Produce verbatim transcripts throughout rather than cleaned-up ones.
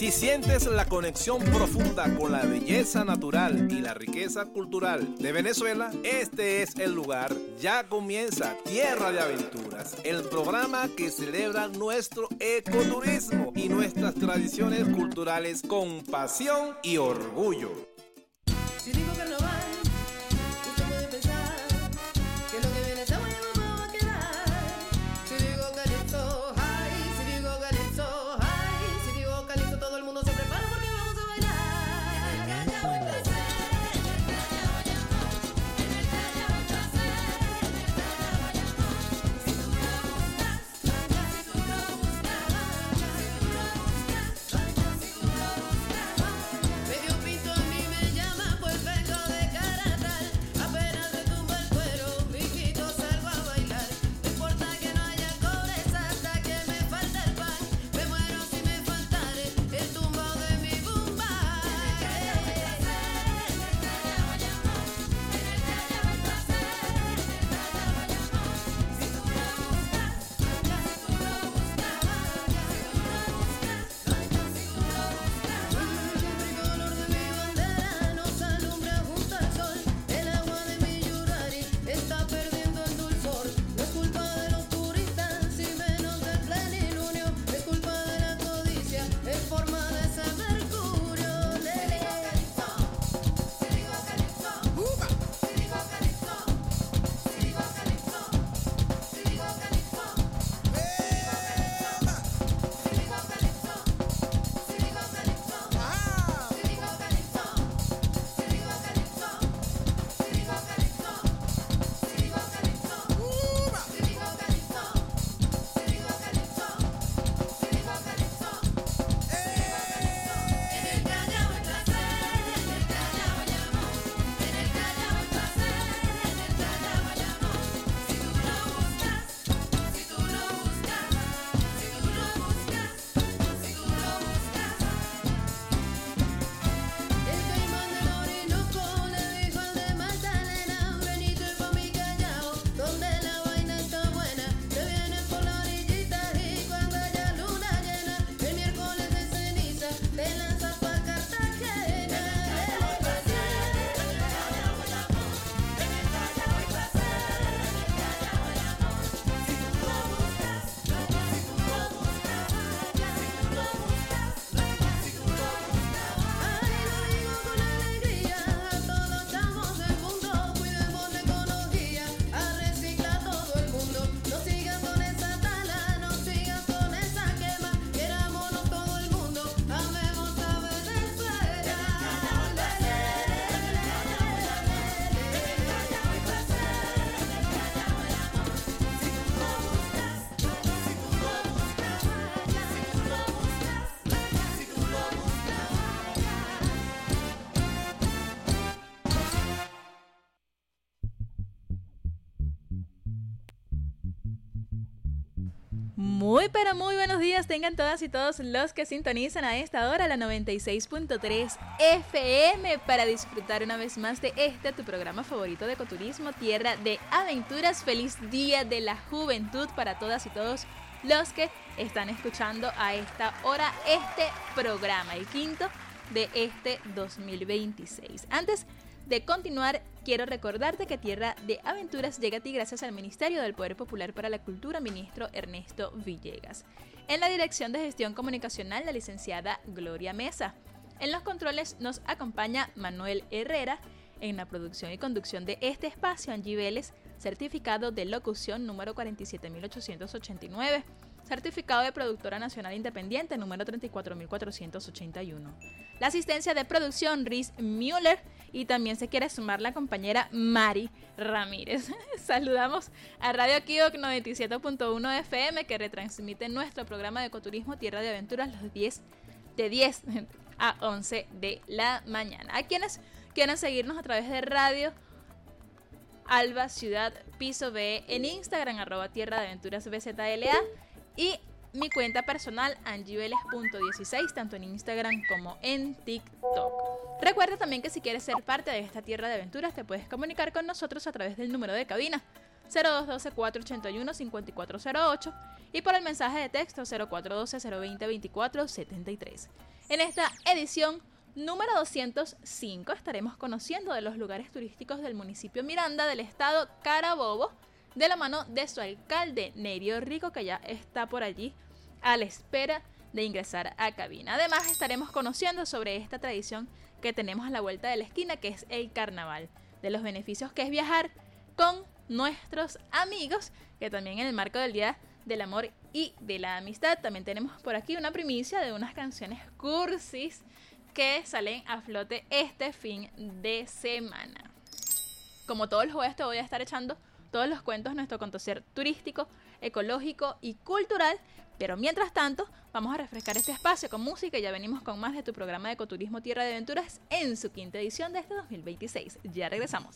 Si sientes la conexión profunda con la belleza natural y la riqueza cultural de Venezuela, este es el lugar. Ya comienza Tierra de Aventuras, el programa que celebra nuestro ecoturismo y nuestras tradiciones culturales con pasión y orgullo. Si digo carnaval, usted puede pensar que lo que viene está bueno va a quedar. Si digo calipso, ay, si digo calipso, ay, si digo calipso, todo el mundo se prepara porque vamos a bailar. En el callao hay placer, en el callao hay amor, en el callao hay placer, en el callao hay amor. Si tú lo buscas, vaya, si tú lo buscas, vaya, si tú lo buscas, vaya, si tú lo buscas, vaya. Medio pinto a mí me llama, pues vengo de Caratal. Apenas retumba el cuero, mijito, salgo a bailar. No importa que no haya cobres hasta que me falte el pan. Me muero si me faltare el tumbao de mi bumba. En el callao hay placer, en el callao hay amor, en el callao hay placer, en el callao hay amor. Si tú lo buscas, vaya, si tú lo buscas, vaya, si tú lo buscas, vaya, si tú lo buscas, vaya. El tricolor de mi bandera nos alumbra junto al sol. El agua de mi Yurari está perdiendo el dulzor. No es culpa de los turistas y menos del plenilunio. Es culpa de la codicia en forma de ese mercurio. Le digo calipso, si digo calipso, si digo calipso, si digo calipso, si digo calipso, si digo calipso, si digo calipso, si digo calipso, si digo calipso, si digo calipso, si digo calipso, si digo calipso, si digo calipso, si digo calipso, si digo calipso, en el callao hay placer, en el callao hay amor, en el callao hay placer, en el callao hay amor. Si tú lo buscas, si tú lo buscas, si tú lo buscas, si tú lo buscas. El caimán del Orinoco le dijo al de Magdalena: venite pa' mi Callao, donde la vaina está buena. Te vienes por la orillita y cuando haya luna llena, el miércoles de ceniza te lanzas pa' Cartagena. En el callao hay placer, en el callao hay amor, en el callao hay placer, en el callao hay amor. Si tú lo buscas, vaya, si tú lo buscas, vaya, si tú lo buscas, vaya, si tú lo buscas. Ay, lo digo con alegría a todos chamos del mundo. Cuidemos la ecología, a reciclar todo el mundo. No sigan con esa tala, no sigan con esa quema. Querámonos todo el mundo, amemos a Venezuela. En el callao hay placer, en el callao hay amor, en el callao hay placer, en el callao hay amor. Si tú lo buscas, vaya, si tú lo buscas, vaya, si tú lo buscas, vaya, si tú lo buscas, Muy pero muy buenos días tengan todas y todos los que sintonizan a esta hora la noventa y seis punto tres F M para disfrutar una vez más de este tu programa favorito de ecoturismo, Tierra de Aventuras. Feliz Día de la Juventud para todas y todos los que están escuchando a esta hora este programa, el quinto de este dos mil veintiséis. Antes de continuar, quiero recordarte que Tierra de Aventuras llega a ti gracias al Ministerio del Poder Popular para la Cultura, ministro Ernesto Villegas. En la dirección de gestión comunicacional, la licenciada Gloria Mesa. En los controles nos acompaña Manuel Herrera. En la producción y conducción de este espacio, Angie Vélez, certificado de locución número cuarenta y siete mil ochocientos ochenta y nueve. Certificado de Productora Nacional Independiente número treinta y cuatro mil cuatrocientos ochenta y uno. La asistencia de producción Riz Müller y también se quiere sumar la compañera Mari Ramírez. Saludamos a Radio Kioc noventa y siete punto uno F M que retransmite nuestro programa de ecoturismo Tierra de Aventuras los diez de diez a once de la mañana. A quienes quieran seguirnos a través de Radio Alba Ciudad Piso B en Instagram arroba Tierra de Aventuras B Z L A y mi cuenta personal angieveles punto dieciséis tanto en Instagram como en TikTok. Recuerda también que si quieres ser parte de esta Tierra de Aventuras te puedes comunicar con nosotros a través del número de cabina cero dos uno dos, cuatro ocho uno, cinco cuatro cero ocho y por el mensaje de texto cero cuatro uno dos, cero dos cero, dos cuatro siete tres. En esta edición número doscientos cinco estaremos conociendo de los lugares turísticos del municipio Miranda del estado Carabobo, de la mano de su alcalde Nerio Rico, que ya está por allí a la espera de ingresar a cabina. Además estaremos conociendo sobre esta tradición que tenemos a la vuelta de la esquina, que es el carnaval, de los beneficios que es viajar con nuestros amigos, que también en el marco del Día del Amor y de la Amistad también tenemos por aquí una primicia de unas canciones cursis que salen a flote este fin de semana. Como todos los jueves te voy a estar echando todos los cuentos de nuestro acontecer turístico, ecológico y cultural, pero mientras tanto vamos a refrescar este espacio con música y ya venimos con más de tu programa de Ecoturismo Tierra de Aventuras en su quinta edición de este dos mil veintiséis. Ya regresamos.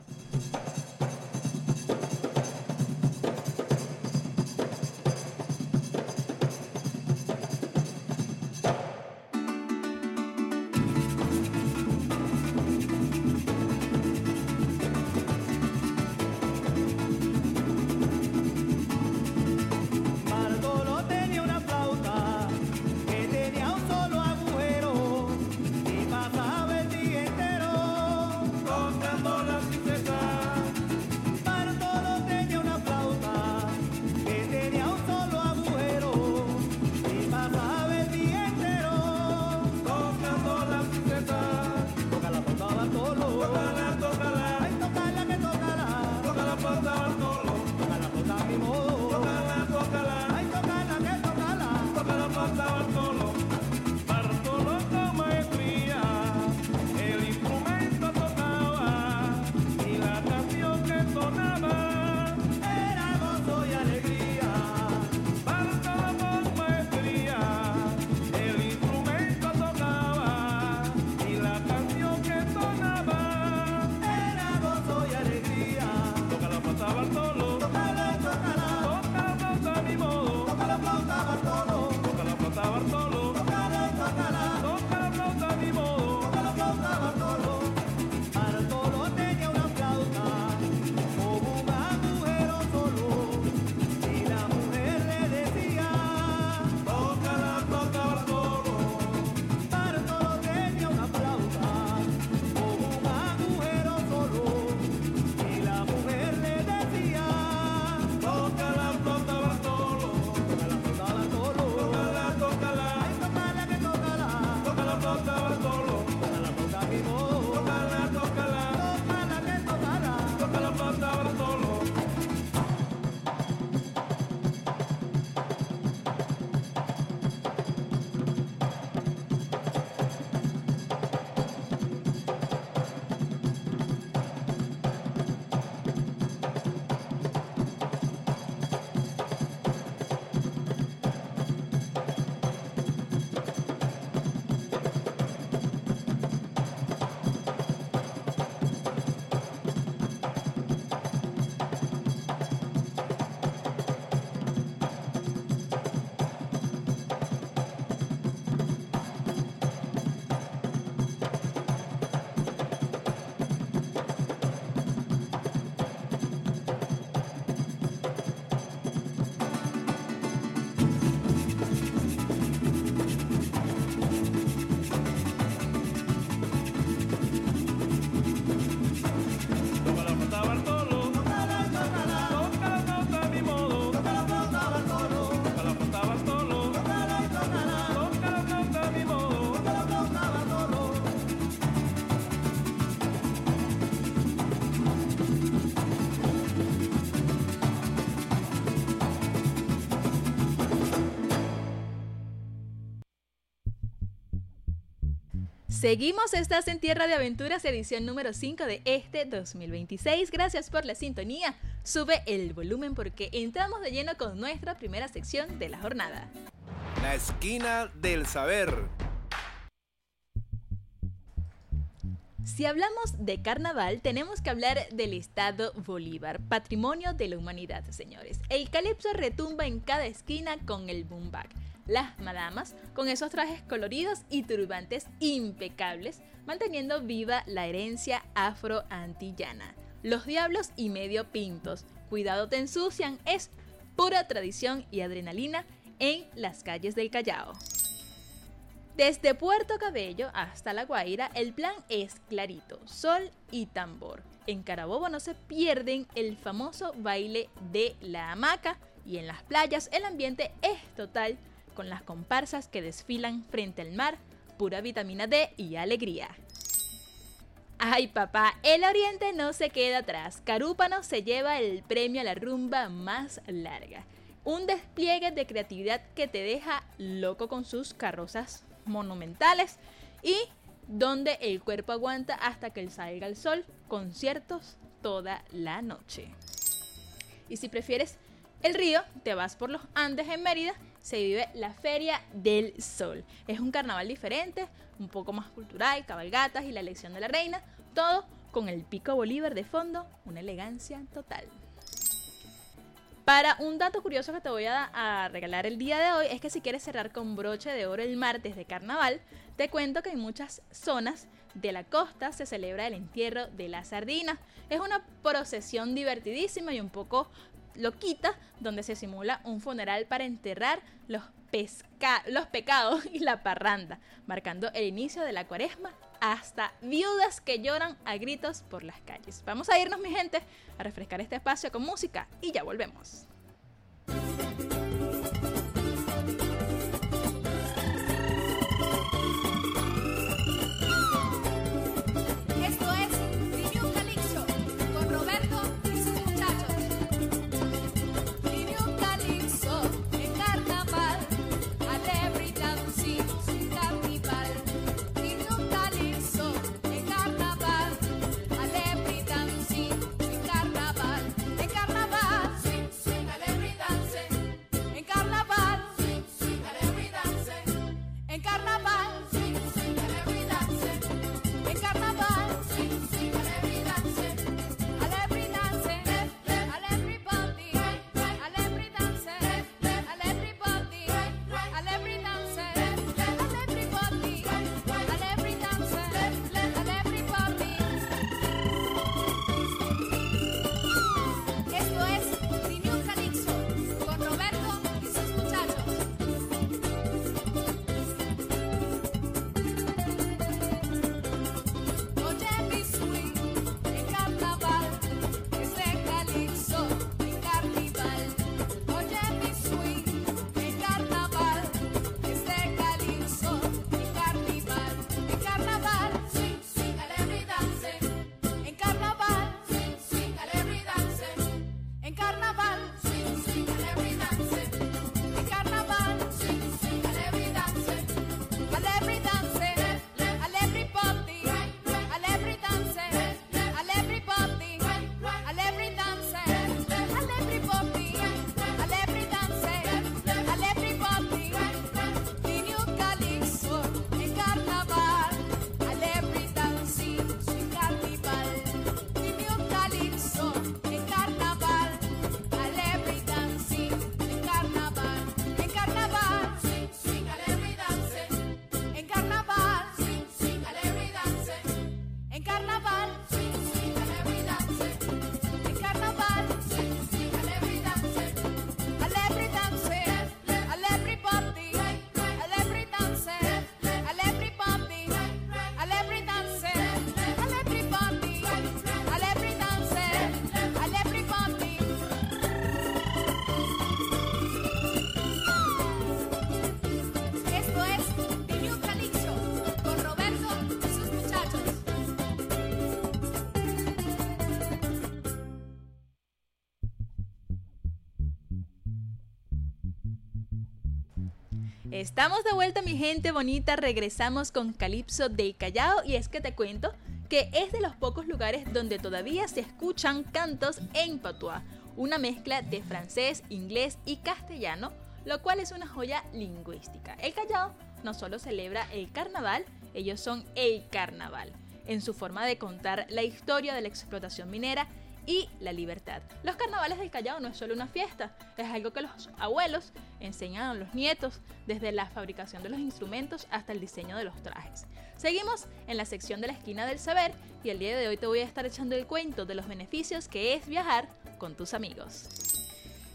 Seguimos, estás en Tierra de Aventuras, edición número cinco de este dos mil veintiséis. Gracias por la sintonía. Sube el volumen porque entramos de lleno con nuestra primera sección de la jornada. La esquina del saber. Si hablamos de carnaval, tenemos que hablar del Estado Bolívar, patrimonio de la humanidad, señores. El calipso retumba en cada esquina con el boom bap. Las madamas, con esos trajes coloridos y turbantes impecables, manteniendo viva la herencia afro-antillana. Los diablos y medio pintos, cuidado te ensucian, es pura tradición y adrenalina en las calles del Callao. Desde Puerto Cabello hasta La Guaira, el plan es clarito, sol y tambor. En Carabobo no se pierden el famoso baile de la hamaca y en las playas el ambiente es total con las comparsas que desfilan frente al mar, pura vitamina D y alegría. Ay papá, el oriente no se queda atrás, Carúpano se lleva el premio a la rumba más larga. Un despliegue de creatividad que te deja loco con sus carrozas monumentales y donde el cuerpo aguanta hasta que salga el sol, conciertos toda la noche. Y si prefieres el río, te vas por los Andes en Mérida, se vive la Feria del Sol. Es un carnaval diferente, un poco más cultural, cabalgatas y la elección de la reina, todo con el Pico Bolívar de fondo, una elegancia total. Para un dato curioso que te voy a, a regalar el día de hoy es que si quieres cerrar con broche de oro el martes de carnaval, te cuento que en muchas zonas de la costa se celebra el entierro de la sardina. Es una procesión divertidísima y un poco loquita donde se simula un funeral para enterrar los, pesca los pecados y la parranda, marcando el inicio de la cuaresma hasta viudas que lloran a gritos por las calles. Vamos a irnos, mi gente, a refrescar este espacio con música y ya volvemos. Esto es Trivium Calixto con Roberto y sus muchachos. Trivium Calixto en carnaval, alegre y dancing sin carnival. Trivium Calixto en carnaval, alegre y dancing sin carnaval. En carnaval, swing, swing, alegre y dance. En carnaval, swing, swing, alegre y dance. En carnaval, swing, swing, alegre y dance. En carnaval, swing, swing, alegre y dance. Alegre y dance, alegre y body. Alegre y dance, alegre y body. Alegre y dance, alegre y body. Alegre y dance, alegre y body. Esto es Trivium Calixto con Roberto y sus muchachos. Oye mi swing en carnaval, es de calixto en carnival. Oye mi swing en carnaval, es de calixto en carnival. En carnaval, swing, swing, alegre y dance. En carnaval, swing, swing, alegre y dance. En carnaval, swing, swing, alegre y dance. En carnaval, swing, swing, alegre y dance. Alegre y dance, alegre y body. Alegre y dance, alegre y body. Alegre y dance, alegre y body. Alegre y dance, alegre y body. Trivium Calixto en carnaval, alegre y dancing sin carnival. Trivium Calixto en carnaval, alegre y dancing en carnaval. En carnaval, swing, swing, alegre y dance. En carnaval, swing, swing, alegre y dance. En carnaval, swing, swing, alegre y dance. En carnaval, swing, swing, alegre y dance. Alegre y dance, alegre y body. Alegre y dance, alegre y body. Alegre y dance, alegre y body. Alegre y dance, alegre y body. Esto es Trivium Calixto con Roberto y sus muchachos. Estamos de vuelta, mi gente bonita, regresamos con Calipso del Callao y es que te cuento que es de los pocos lugares donde todavía se escuchan cantos en patuá, una mezcla de francés, inglés y castellano, lo cual es una joya lingüística. El Callao no solo celebra el carnaval, ellos son el carnaval, en su forma de contar la historia de la explotación minera y la libertad. Los carnavales del Callao no es solo una fiesta, es algo que los abuelos enseñan a los nietos, desde la fabricación de los instrumentos hasta el diseño de los trajes. Seguimos en la sección de la esquina del saber y el día de hoy te voy a estar echando el cuento de los beneficios que es viajar con tus amigos.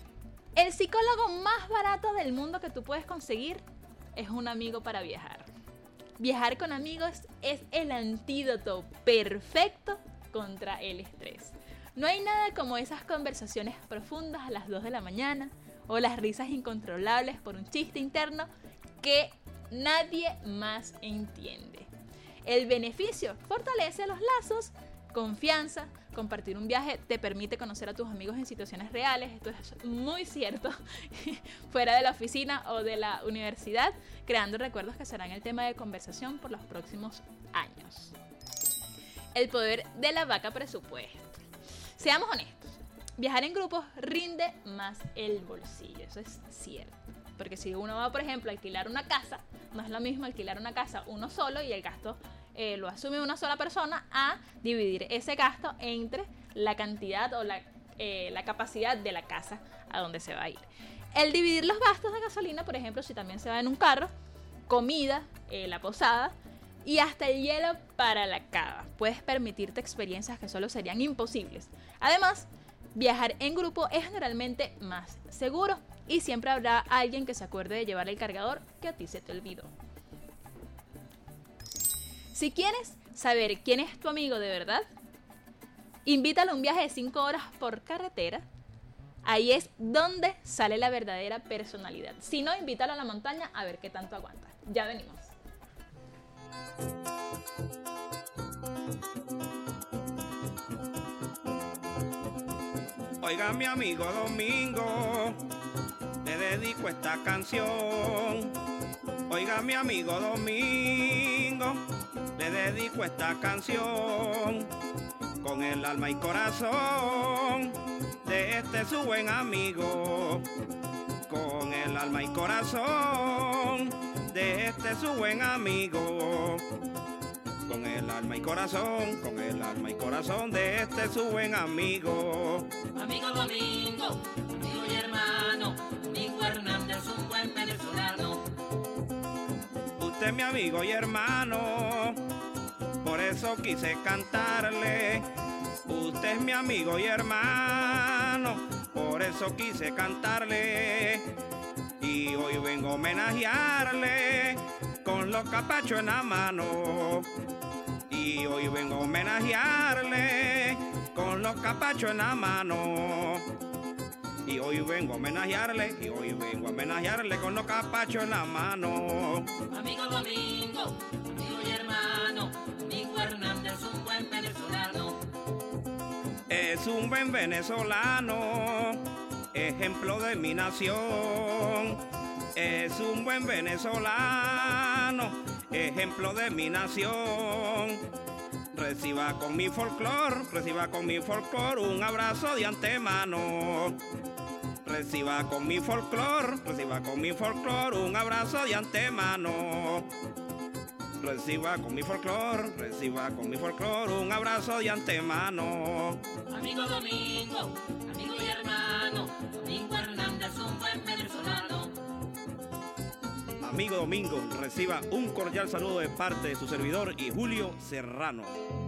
El psicólogo más barato del mundo que tú puedes conseguir es un amigo para viajar. viajar con amigos es el antídoto perfecto contra el estrés. No hay nada como esas conversaciones profundas a las dos de la mañana o las risas incontrolables por un chiste interno que nadie más entiende. El beneficio fortalece los lazos, confianza, compartir un viaje te permite conocer a tus amigos en situaciones reales, esto es muy cierto, fuera de la oficina o de la universidad, creando recuerdos que serán el tema de conversación por los próximos años. El poder de la vaca presupuesto. Seamos honestos, viajar en grupos rinde más el bolsillo, eso es cierto. Porque si uno va, por ejemplo, a alquilar una casa, no es lo mismo alquilar una casa uno solo y el gasto eh, lo asume una sola persona a dividir ese gasto entre la cantidad o la, eh, la capacidad de la casa a donde se va a ir. El dividir los gastos de gasolina, por ejemplo, si también se va en un carro, comida, eh, la posada y hasta el hielo para la cava. Puedes permitirte experiencias que solo serían imposibles. Además, viajar en grupo es generalmente más seguro y siempre habrá alguien que se acuerde de llevar el cargador que a ti se te olvidó. Si quieres saber quién es tu amigo de verdad, invítalo a un viaje de cinco horas por carretera. Ahí es donde sale la verdadera personalidad. Si no, invítalo a la montaña a ver qué tanto aguanta. Ya venimos. Oiga, mi amigo Domingo, le dedico esta canción. Oiga, mi amigo Domingo, le dedico esta canción. Con el alma y corazón de este su buen amigo. Con el alma y corazón de este su buen amigo. Con el alma y corazón, con el alma y corazón de este su buen amigo. Amigo Domingo, amigo y hermano, Domingo Hernández, un buen venezolano. Usted es mi amigo y hermano, por eso quise cantarle. Usted es mi amigo y hermano, por eso quise cantarle. Y hoy vengo a homenajearle con los capachos en la mano. Y hoy vengo a homenajearle con los capachos en la mano. Y hoy vengo a homenajearle, y hoy vengo a homenajearle con los capachos en la mano. Amigo Domingo, amigo y hermano, Domingo Hernández, un buen venezolano. Es un buen venezolano, ejemplo de mi nación. Es un buen venezolano, ejemplo de mi nación. Reciba con mi folclor, reciba con mi folclor un abrazo de antemano. Reciba con mi folclor, reciba con mi folclor un abrazo de antemano. Reciba con mi folclor, reciba con mi folclor un abrazo de antemano. Amigo Domingo, amigo y hermano, Domingo Hernández, un buen venezolano. Amigo Domingo, reciba un cordial saludo de parte de su servidor y Julio Serrano.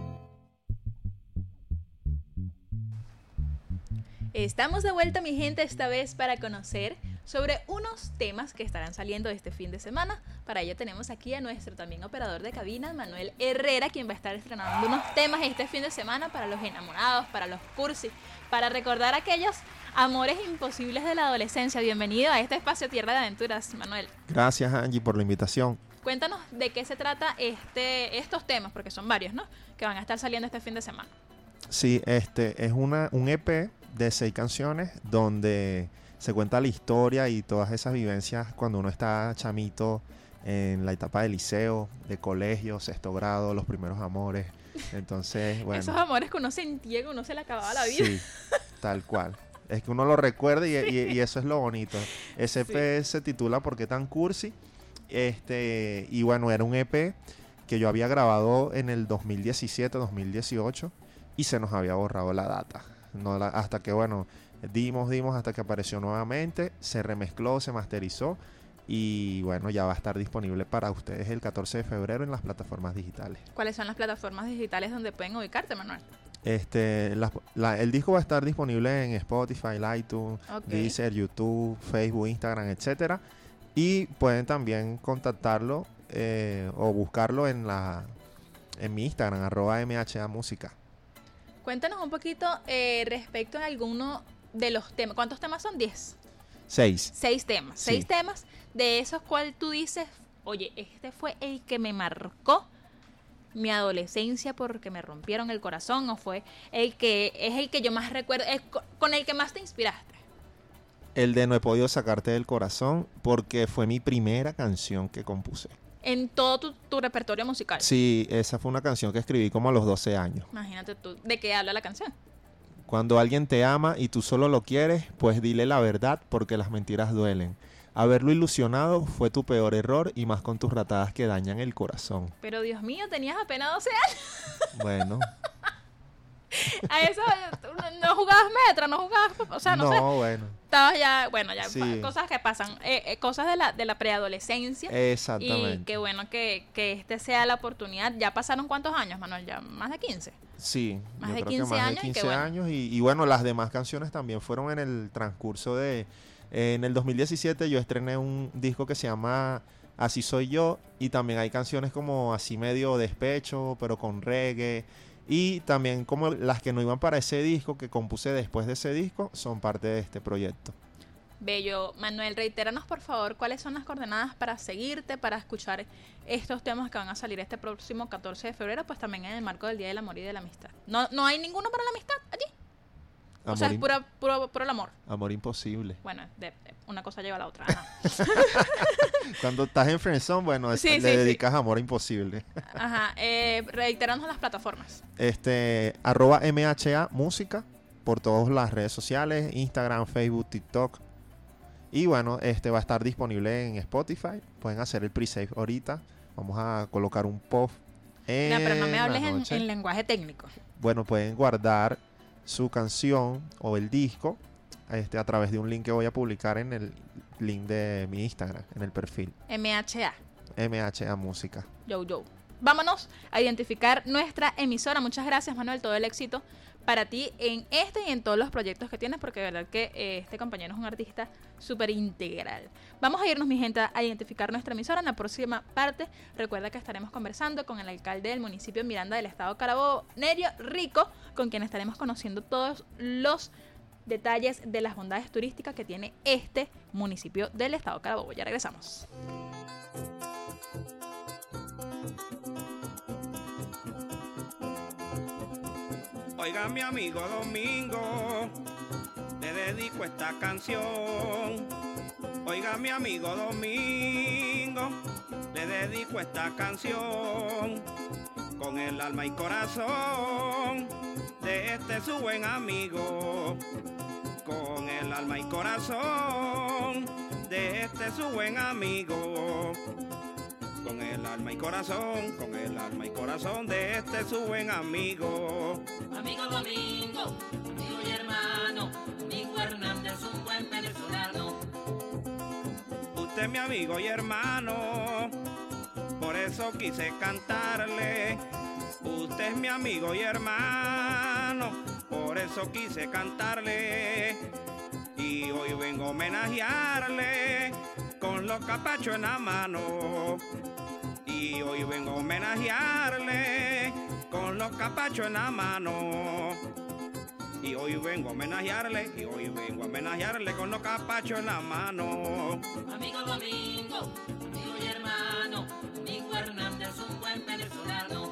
Estamos de vuelta, mi gente, esta vez para conocer sobre unos temas que estarán saliendo este fin de semana. Para ello tenemos aquí a nuestro también operador de cabina, Manuel Herrera, quien va a estar estrenando unos temas este fin de semana para los enamorados, para los cursis, para recordar aquellos amores imposibles de la adolescencia. Bienvenido a este espacio Tierra de Aventuras, Manuel. Gracias, Angie, por la invitación. Cuéntanos de qué se trata este, estos temas, porque son varios, ¿no?, que van a estar saliendo este fin de semana. Sí, este es una, un E P de seis canciones donde se cuenta la historia y todas esas vivencias cuando uno está chamito en la etapa de liceo, de colegio, sexto grado, los primeros amores. Entonces, bueno. Esos amores que uno sentía que uno se le acababa la vida. Sí, tal cual. Es que uno lo recuerda y, y, y eso es lo bonito. Ese E P sí. Se titula ¿Por qué tan cursi? Este, y bueno, era un E P que yo había grabado en el dos mil diecisiete, dos mil dieciocho y se nos había borrado la data. No la, hasta que, bueno, dimos, dimos hasta que apareció nuevamente, se remezcló, se masterizó y bueno, ya va a estar disponible para ustedes el catorce de febrero en las plataformas digitales. ¿Cuáles son las plataformas digitales donde pueden ubicarte, Manuel? Este, la, la, el disco va a estar disponible en Spotify, iTunes, okay. Deezer, YouTube, Facebook, Instagram, etcétera. Y pueden también contactarlo eh, o buscarlo en la en mi Instagram, arroba M H A Música. Cuéntanos un poquito eh, respecto a alguno de los temas. ¿Cuántos temas son? Diez. Seis. Seis temas. Sí. Seis temas de esos cual tú dices, oye, este fue el que me marcó mi adolescencia porque me rompieron el corazón, o fue el que es el que yo más recuerdo, es co- con el que más te inspiraste. El de No he podido sacarte del corazón porque fue mi primera canción que compuse. En todo tu, tu repertorio musical. Sí, esa fue una canción que escribí como a los doce años. Imagínate tú, ¿de qué habla la canción? Cuando alguien te ama y tú solo lo quieres, pues dile la verdad porque las mentiras duelen. Haberlo ilusionado fue tu peor error y más con tus ratadas que dañan el corazón. Pero Dios mío, tenías apenas doce años. Bueno, A eso no, no jugabas metra, no jugabas, o sea, no, no, sé. bueno, Estabas ya, bueno, ya Sí. pa- cosas que pasan, eh, eh, cosas de la de la preadolescencia. Y exactamente. qué bueno que, que este sea la oportunidad. ¿Ya pasaron cuántos años, Manuel? Ya más de quince. Sí, Más yo de creo que quince más años de y qué quince bueno. años y, y bueno, las demás canciones también fueron en el transcurso de... eh, en el dos mil diecisiete yo estrené un disco que se llama Así Soy Yo y también hay canciones como así medio despecho, pero con reggae. Y también como las que no iban para ese disco, que compuse después de ese disco, son parte de este proyecto. Bello. Manuel, reitéranos por favor cuáles son las coordenadas para seguirte, para escuchar estos temas que van a salir este próximo catorce de febrero, pues también en el marco del Día del Amor y de la Amistad. ¿No, no hay ninguno para la amistad allí? O sea, Amor, es im- pura, puro, puro el amor. amor imposible. Bueno, de- de- una cosa lleva a la otra. Ajá. Cuando estás en friendzone, bueno, es- Sí, le sí, sí. dedicas amor imposible. Ajá. Eh, reitéranos las plataformas. Este, arroba M H A Música por todas las redes sociales, Instagram, Facebook, TikTok. Y bueno, este va a estar disponible en Spotify. Pueden hacer el pre-save ahorita. Vamos a colocar un post en No, pero no me la hables en, noche. en lenguaje técnico. Bueno, pueden guardar su canción o el disco este, a través de un link que voy a publicar en el link de mi Instagram, en el perfil. M H A. M H A Música. Yo, yo. Vámonos a identificar nuestra emisora. Muchas gracias, Manuel. Todo el éxito para ti en este y en todos los proyectos que tienes, porque de verdad que eh, este compañero es un artista súper integral. Vamos a irnos, mi gente, a identificar nuestra emisora. En la próxima parte, recuerda que estaremos conversando con el alcalde del municipio de Miranda del estado Carabobo, Nerio Rico, con quien estaremos conociendo todos los detalles de las bondades turísticas que tiene este municipio del estado Carabobo. Ya regresamos. Oiga mi amigo Domingo, le dedico esta canción. Oiga mi amigo Domingo, le dedico esta canción. Con el alma y corazón de este su buen amigo. Con el alma y corazón de este su buen amigo. Con el alma y corazón, con el alma y corazón de este su buen amigo. Amigo Domingo, amigo y hermano, Domingo Hernández, un buen venezolano. Usted es mi amigo y hermano, por eso quise cantarle. Usted es mi amigo y hermano, por eso quise cantarle. Y hoy vengo a homenajearle con los capachos en la mano. Y hoy vengo a homenajearle con los capachos en la mano. Y hoy vengo a homenajearle, y hoy vengo a homenajearle con los capachos en la mano. Amigo Domingo, amigo y hermano, Domingo Hernández, un buen venezolano.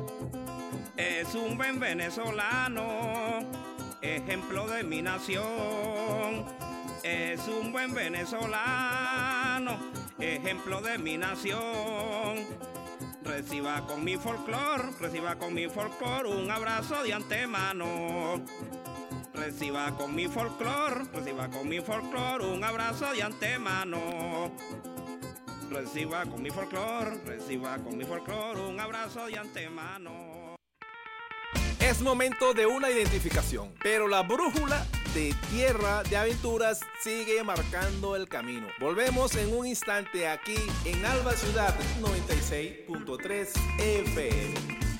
Es un buen venezolano, ejemplo de mi nación. Es un buen venezolano, ejemplo de mi nación. Reciba con mi folclor, reciba con mi folclor un abrazo de antemano. Reciba con mi folclor, reciba con mi folclor un abrazo de antemano. Reciba con mi folclor, reciba con mi folclor un abrazo de antemano. Es momento de una identificación, pero la brújula de Tierra de Aventuras sigue marcando el camino. Volvemos en un instante aquí en Alba Ciudad noventa y seis punto tres F M.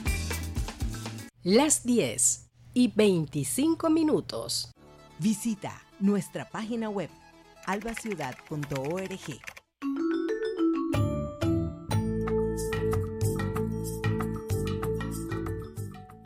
Las diez y veinticinco minutos. Visita nuestra página web alba ciudad punto org.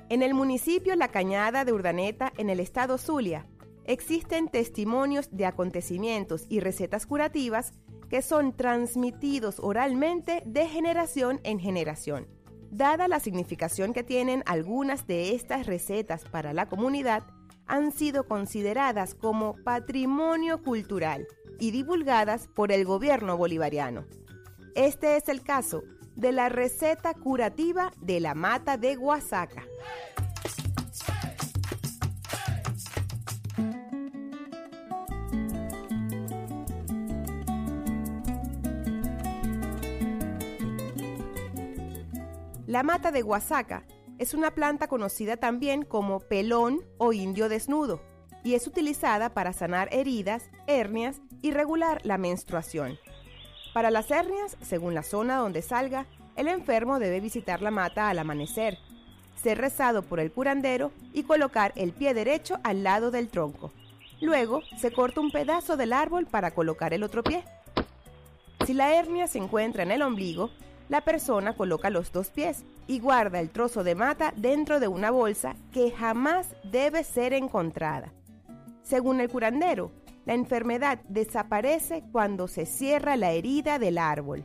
En el municipio La Cañada de Urdaneta, en el estado Zulia, existen testimonios de acontecimientos y recetas curativas que son transmitidos oralmente de generación en generación. Dada la significación que tienen algunas de estas recetas para la comunidad, han sido consideradas como patrimonio cultural y divulgadas por el gobierno bolivariano. Este es el caso de la receta curativa de la mata de guasaca. La mata de guasaca es una planta conocida también como pelón o indio desnudo y es utilizada para sanar heridas, hernias y regular la menstruación. Para las hernias, según la zona donde salga, el enfermo debe visitar la mata al amanecer, ser rezado por el curandero y colocar el pie derecho al lado del tronco. Luego, se corta un pedazo del árbol para colocar el otro pie. Si la hernia se encuentra en el ombligo, la persona coloca los dos pies y guarda el trozo de mata dentro de una bolsa que jamás debe ser encontrada. Según el curandero, la enfermedad desaparece cuando se cierra la herida del árbol.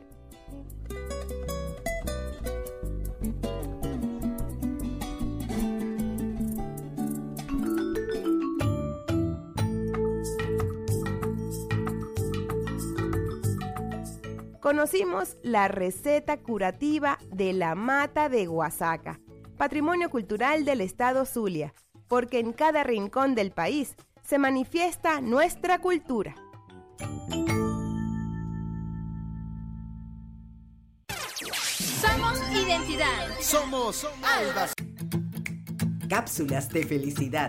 Conocimos la receta curativa de la mata de guasaca, patrimonio cultural del estado Zulia, porque en cada rincón del país se manifiesta nuestra cultura. Somos identidad. Somos Albas. Cápsulas de felicidad.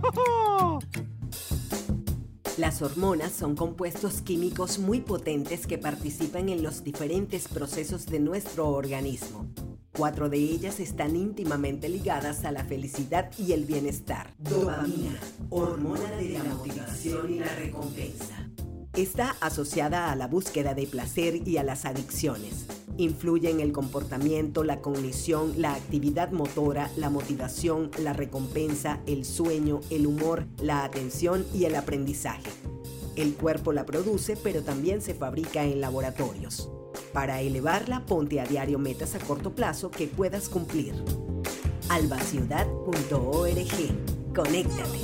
Las hormonas son compuestos químicos muy potentes que participan en los diferentes procesos de nuestro organismo. Cuatro de ellas están íntimamente ligadas a la felicidad y el bienestar. Dopamina, hormona de la motivación y la recompensa. Está asociada a la búsqueda de placer y a las adicciones. Influye en el comportamiento, la cognición, la actividad motora, la motivación, la recompensa, el sueño, el humor, la atención y el aprendizaje. El cuerpo la produce, pero también se fabrica en laboratorios. Para elevarla, ponte a diario metas a corto plazo que puedas cumplir. albaciudad punto org. Conéctate.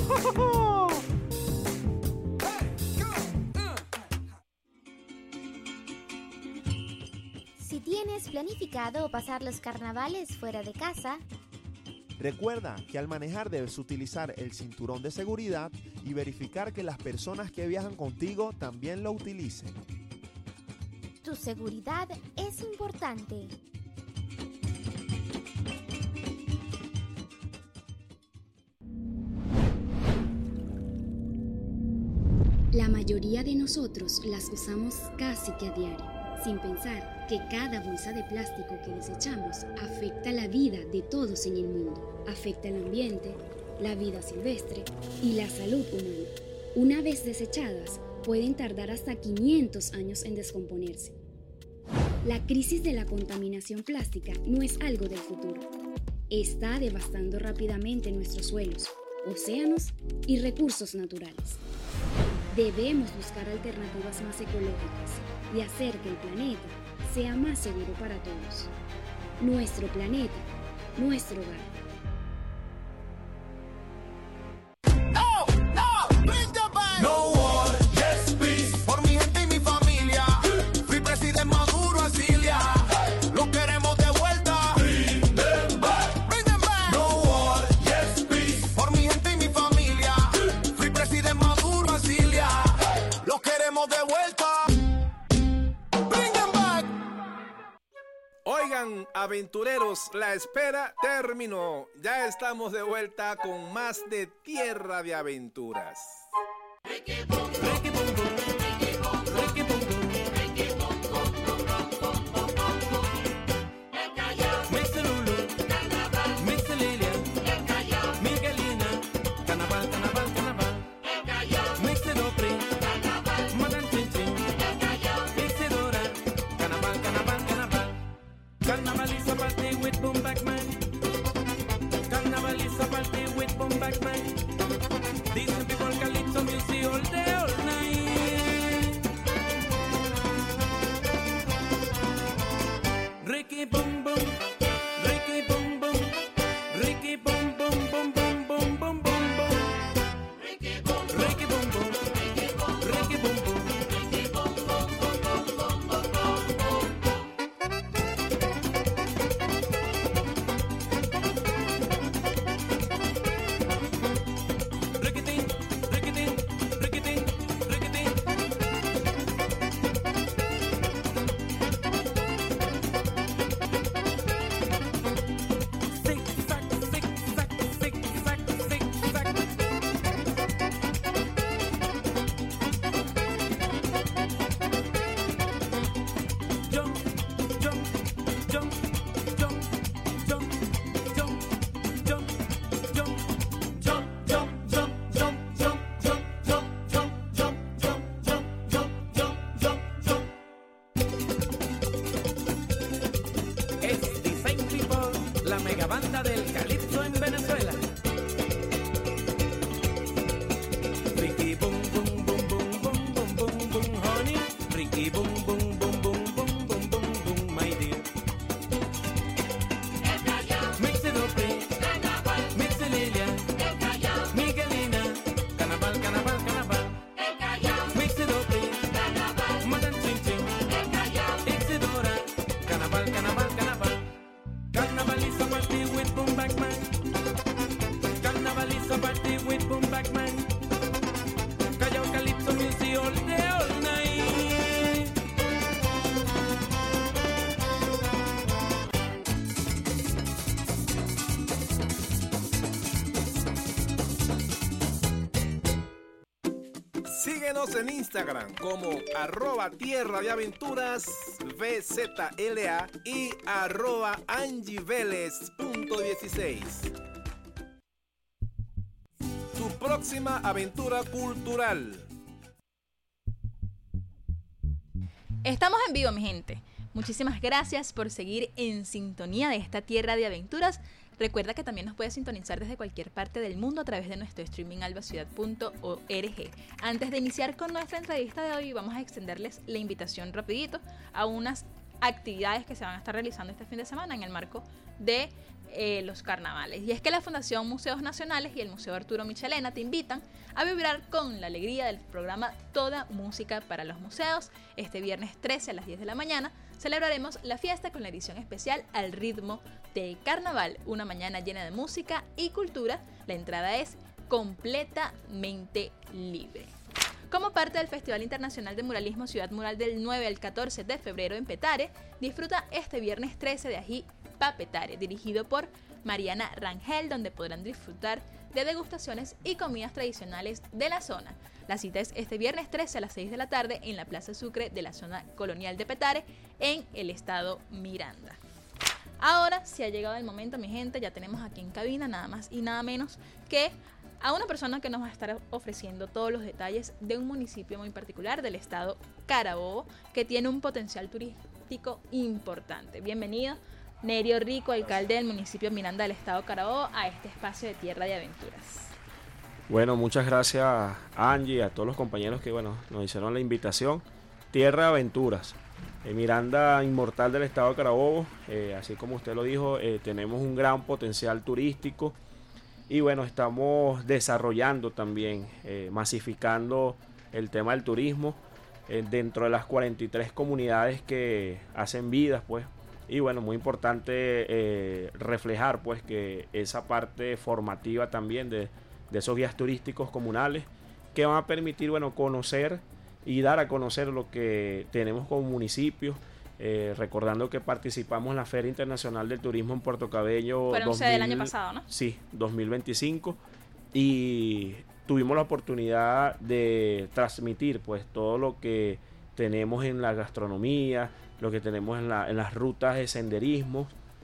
Si tienes planificado pasar los carnavales fuera de casa, recuerda que al manejar debes utilizar el cinturón de seguridad y verificar que las personas que viajan contigo también lo utilicen. tu seguridad es importante. La mayoría de nosotros las usamos casi que a diario, sin pensar que cada bolsa de plástico que desechamos afecta la vida de todos en el mundo, afecta el ambiente, la vida silvestre y la salud humana. Una vez desechadas, pueden tardar hasta quinientos años en descomponerse. La crisis de la contaminación plástica no es algo del futuro. Está devastando rápidamente nuestros suelos, océanos y recursos naturales. Debemos buscar alternativas más ecológicas y hacer que el planeta sea más seguro para todos. Nuestro planeta, nuestro hogar. No war, yes peace. Por mi gente y mi familia. Fui presidente Maduro a Cilia. Lo queremos de vuelta. Bring them back. Bring them back. No war, yes peace. Por mi gente y mi familia. Fui presidente Maduro a Cilia. Lo queremos de vuelta. Bring them back. Oigan, aventureros, la espera terminó. Ya estamos de vuelta con más de Tierra de Aventuras. Carnaval is a party with boom back man. Carnaval is la mega banda del calipso en Venezuela. Freaky boom boom boom boom boom boom boom boom honey, freaky boom boom boom boom boom boom boom boom my dear. El Callao, mix it up, please. Carnaval, mix it Lilia. El Callao, Miguelina. Carnaval, carnaval, carnaval. El Callao, mix it up, please. Carnaval, Madame Chin Chin. El Callao, Isidora. Carnaval, carnaval, carnaval. Carnaval is a party with boom back man. Carnaval is a party with boom back man. Callao Calypso music all day, all night. Síguenos en Instagram como arroba Tierra de Aventuras V Z L A y arroba Angie Vélez punto dieciséis. Tu próxima aventura cultural. Estamos en vivo, mi gente. Muchísimas gracias por seguir en sintonía de esta Tierra de Aventuras. Recuerda que también nos puedes sintonizar desde cualquier parte del mundo a través de nuestro streaming alba ciudad punto org. Antes de iniciar con nuestra entrevista de hoy, vamos a extenderles la invitación rapidito a unas actividades que se van a estar realizando este fin de semana en el marco de eh, los carnavales. Y es que la Fundación Museos Nacionales y el Museo Arturo Michelena te invitan a vibrar con la alegría del programa Toda Música para los Museos. Este viernes trece a las diez de la mañana celebraremos la fiesta con la edición especial Al Ritmo del Carnaval, una mañana llena de música y cultura. La entrada es completamente libre. Como parte del Festival Internacional de Muralismo Ciudad Mural del nueve al catorce de febrero en Petare, disfruta este viernes trece de Ají Pa Petare, dirigido por Mariana Rangel, donde podrán disfrutar de degustaciones y comidas tradicionales de la zona. La cita es este viernes trece a las seis de la tarde en la Plaza Sucre de la zona colonial de Petare, en el estado Miranda. Ahora sí ha llegado el momento, mi gente, ya tenemos aquí en cabina nada más y nada menos que a una persona que nos va a estar ofreciendo todos los detalles de un municipio muy particular del estado Carabobo, que tiene un potencial turístico importante. Bienvenido, Nerio Rico, alcalde del municipio Miranda del estado Carabobo, a este espacio de Tierra de Aventuras. Bueno, muchas gracias a Angie, a todos los compañeros que bueno nos hicieron la invitación. Tierra de Aventuras, eh, Miranda Inmortal del estado de Carabobo, eh, así como usted lo dijo, eh, tenemos un gran potencial turístico y bueno, estamos desarrollando también, eh, masificando el tema del turismo eh, dentro de las cuarenta y tres comunidades que hacen vidas, pues. Y bueno, muy importante eh, reflejar pues que esa parte formativa también de, de esos guías turísticos comunales que van a permitir, bueno, conocer y dar a conocer lo que tenemos como municipio. Eh, recordando que participamos en la Feria Internacional del Turismo en Puerto Cabello. Fueron dos mil, del año pasado, ¿no? Sí, dos mil veinticinco. Y tuvimos la oportunidad de transmitir pues todo lo que tenemos en la gastronomía, lo que tenemos en, la, en las rutas de senderismo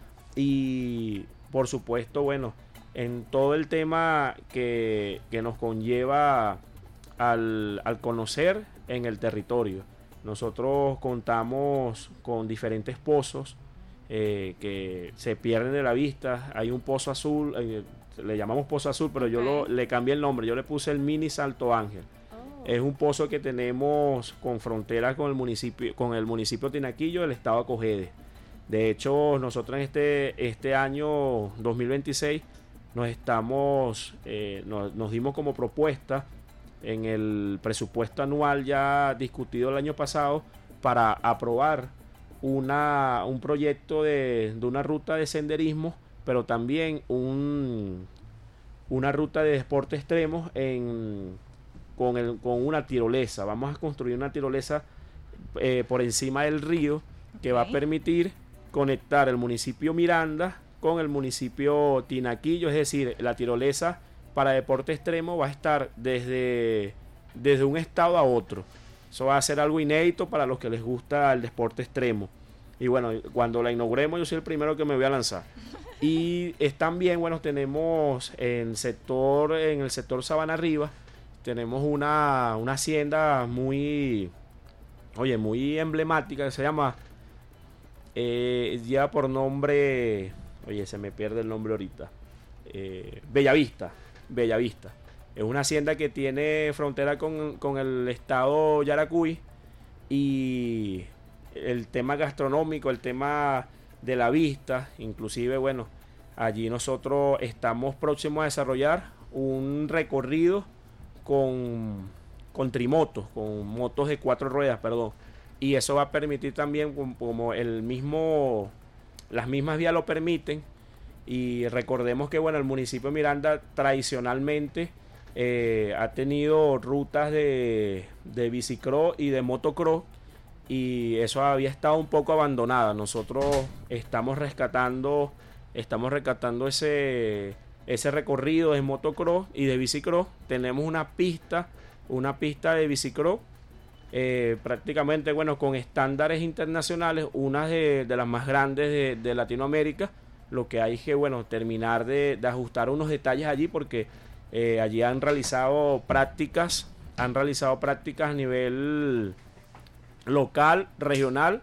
y por supuesto, bueno, en todo el tema que, que nos conlleva al, al conocer en el territorio. Nosotros contamos con diferentes pozos eh, que se pierden de la vista. Hay un pozo azul, eh, le llamamos pozo azul, pero yo lo, le cambié el nombre, yo le puse el mini Salto Ángel. Es un pozo que tenemos con frontera con el municipio, con el municipio de Tinaquillo del estado de Cogede. De hecho, nosotros en este, este año dos mil veintiséis nos estamos, eh, nos, nos dimos como propuesta en el presupuesto anual ya discutido el año pasado para aprobar una, un proyecto de, de una ruta de senderismo, pero también un, una ruta de deporte extremos en, con, el, con una tirolesa. Vamos a construir una tirolesa eh, por encima del río que va a permitir conectar el municipio Miranda con el municipio Tinaquillo, es decir, la tirolesa para deporte extremo va a estar desde, desde un estado a otro. Eso va a ser algo inédito para los que les gusta el deporte extremo. Y bueno, cuando la inauguremos yo soy el primero que me voy a lanzar. Y es también, bueno, tenemos en, sector, en el sector Sabana Arriba, tenemos una, una hacienda muy, oye, muy emblemática que se llama, eh, lleva por nombre oye, se me pierde el nombre ahorita. Eh, Bellavista, Bellavista. Es una hacienda que tiene frontera con, con el estado Yaracuy, y el tema gastronómico, el tema de la vista, inclusive, bueno, allí nosotros estamos próximos a desarrollar un recorrido con, con trimotos, con motos de cuatro ruedas, perdón. Y eso va a permitir también, como el mismo, las mismas vías lo permiten. Y recordemos que, bueno, el municipio de Miranda tradicionalmente eh, ha tenido rutas de, de bicicross y de motocross, y eso había estado un poco abandonada. Nosotros estamos rescatando, estamos rescatando ese, ese recorrido de motocross y de bicicross. Tenemos una pista, una pista de bicicross, eh, prácticamente, bueno, con estándares internacionales, una de, de las más grandes de, de Latinoamérica. Lo que hay es que, bueno, terminar de, de ajustar unos detalles allí, porque eh, allí han realizado prácticas, han realizado prácticas a nivel local, regional,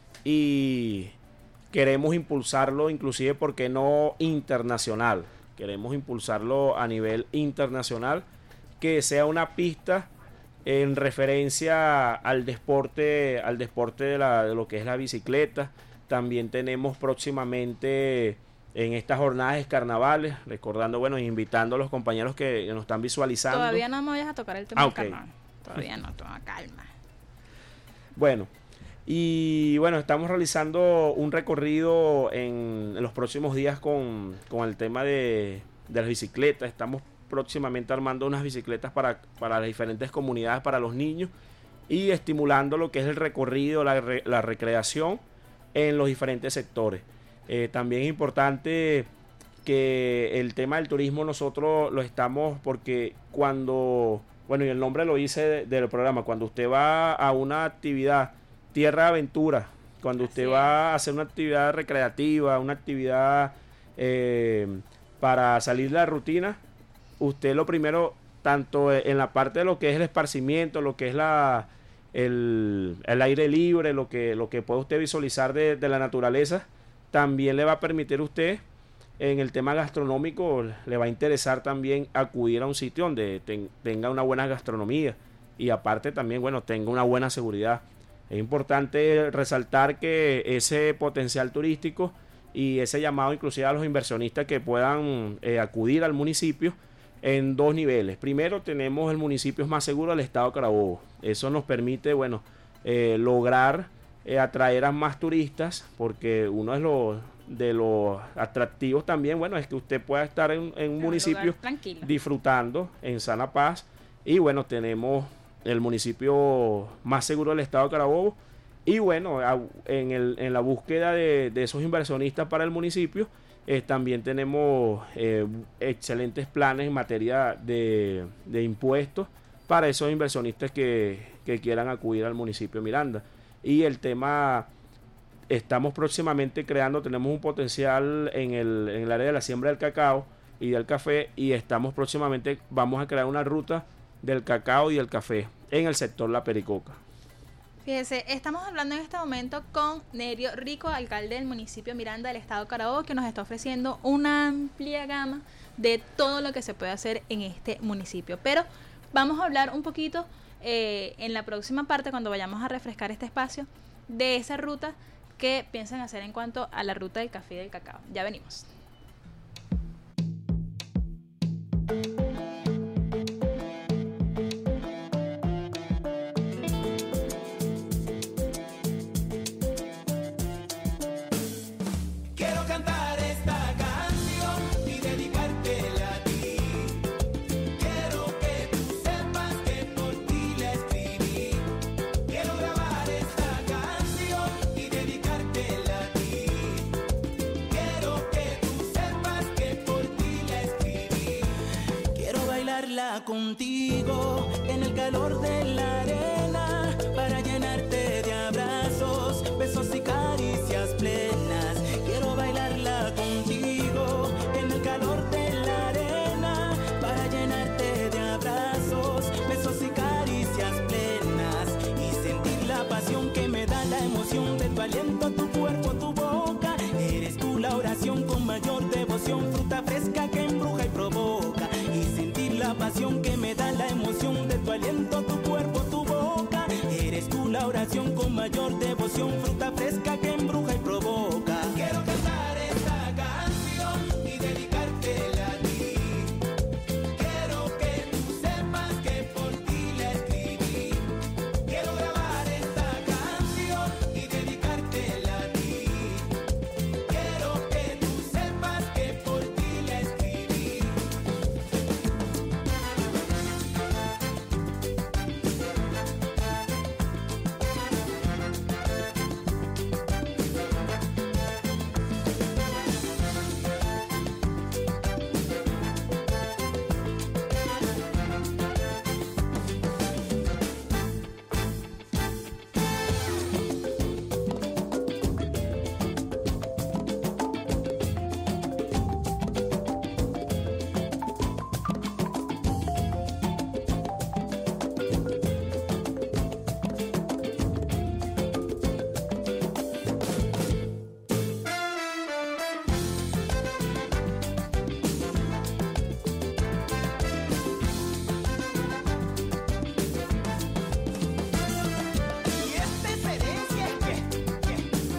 y queremos impulsarlo, inclusive, ¿por qué no internacional? Queremos impulsarlo a nivel internacional, que sea una pista en referencia al deporte, al deporte de, la, de lo que es la bicicleta. También tenemos próximamente en estas jornadas de carnavales, recordando, bueno, invitando a los compañeros que nos están visualizando. Todavía no me vayas a tocar el tema ah, del okay. carnaval. Todavía no, toma calma. Bueno, y bueno, estamos realizando un recorrido en, en los próximos días con, con el tema de, de las bicicletas. Estamos próximamente armando unas bicicletas para, para las diferentes comunidades, para los niños, y estimulando lo que es el recorrido, la, re, la recreación en los diferentes sectores. Eh, también es importante que el tema del turismo nosotros lo estamos, porque cuando, bueno, y el nombre lo dice de, del programa, cuando usted va a una actividad, tierra de aventura, cuando usted Así va a hacer una actividad recreativa, una actividad eh, para salir de la rutina, usted lo primero, tanto en la parte de lo que es el esparcimiento, lo que es la El, el aire libre, lo que, lo que puede usted visualizar de, de la naturaleza, también le va a permitir a usted, en el tema gastronómico, le va a interesar también acudir a un sitio donde ten, tenga una buena gastronomía, y aparte también, bueno, tenga una buena seguridad. Es importante resaltar que ese potencial turístico y ese llamado inclusive a los inversionistas que puedan eh, acudir al municipio en dos niveles. Primero, tenemos el municipio más seguro del estado de Carabobo. Eso nos permite, bueno, eh, lograr eh, atraer a más turistas, porque uno de los, de los atractivos también, bueno, es que usted pueda estar en, en un municipio disfrutando en sana paz. Y bueno, tenemos el municipio más seguro del estado de Carabobo, y bueno, a, en, el, en la búsqueda de, de esos inversionistas para el municipio, Eh, también tenemos eh, excelentes planes en materia de, de impuestos para esos inversionistas que, que quieran acudir al municipio de Miranda. Y el tema, estamos próximamente creando, tenemos un potencial en el, en el área de la siembra del cacao y del café, y estamos próximamente, vamos a crear una ruta del cacao y del café en el sector La Pericoca. Fíjese, estamos hablando en este momento con Nerio Rico, alcalde del municipio de Miranda del estado de Carabobo, que nos está ofreciendo una amplia gama de todo lo que se puede hacer en este municipio. Pero vamos a hablar un poquito eh, en la próxima parte, cuando vayamos a refrescar este espacio, de esa ruta que piensan hacer en cuanto a la ruta del café y del cacao. Ya venimos. Contigo en el calor de la arena, para llenarte de abrazos, besos y caricias plenas. Quiero bailarla contigo en el calor de la arena, para llenarte de abrazos, besos y caricias plenas, y sentir la pasión que me da la emoción de tu aliento, tu cuerpo, tu boca. Eres tú la oración oración con mayor devoción, fruta fresca que embruja y provoca, y sentir la pasión que me da la emoción de tu aliento, tu cuerpo, tu boca. Eres tú la oración con mayor devoción, fruta fresca que embruja y provoca. Quiero cantar esta canción y dedicártela a ti. Quiero que tú sepas que por ti la escribí. Quiero grabar esta canción y dedicártela a ti. Quiero que tú sepas que por ti la escribí. Y esta es herencia que,